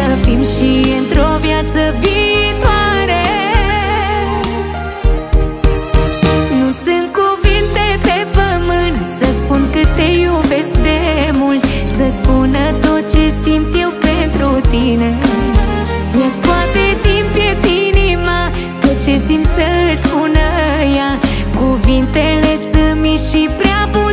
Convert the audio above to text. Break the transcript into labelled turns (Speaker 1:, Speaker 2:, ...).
Speaker 1: fim și într-o viață viitoare. Nu sunt cuvinte pe pământ să spun cât te iubesc de mult, să spună tot ce simt eu pentru tine. Ea scoate din piept inima tot ce simt să spună ea. Cuvintele sunt mici și prea bune